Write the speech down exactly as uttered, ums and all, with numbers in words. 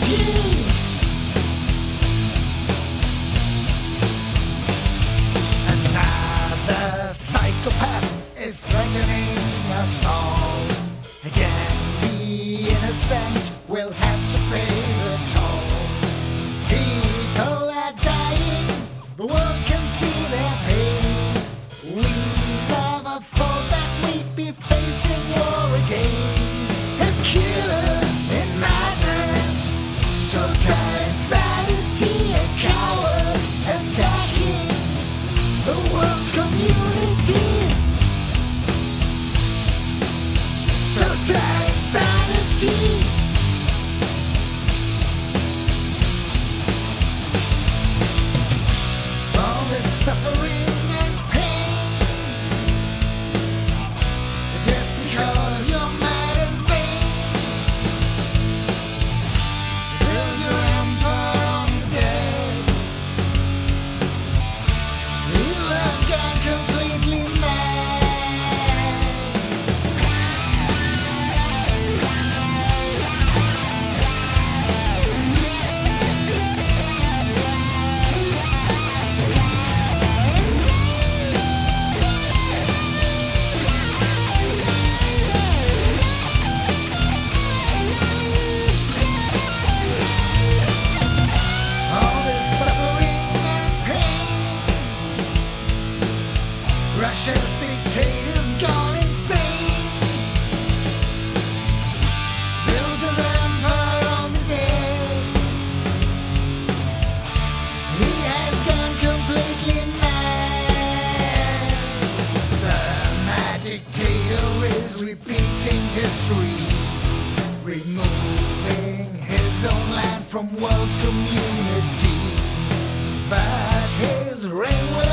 Another psychopath is threatening us all. Again, the innocent will have to pay the toll. People are dying, the world can see their pain. We never thought that we'd be facing war again. A killer in madness, total insanity, a coward attacking the world's community. Total insanity. All this suffering and pain, just because you're mad and vain. Build your empire on the dead. You have gone completely mad. All this suffering and pain, Russia's dictator's gone insane. Builds his empire on the dead. He has gone completely mad. The mad dictator is repeating history, removing his own land from world's community. But his reign will